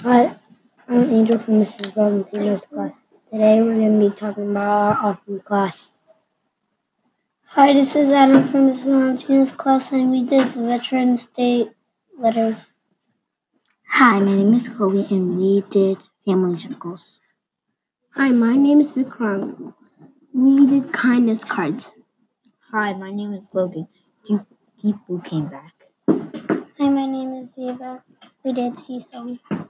Hi, I'm Angel from Mrs. Valentino's class. Today we're going to be talking about our awesome class. Hi, this is Adam from Mrs. Valentino's class, and we did the Veterans Day letters. Hi, my name is Chloe, and we did family circles. Hi, my name is Vikram. We did kindness cards. Hi, my name is Logan. Deepu came back. Hi, my name is Ziva. We did see some.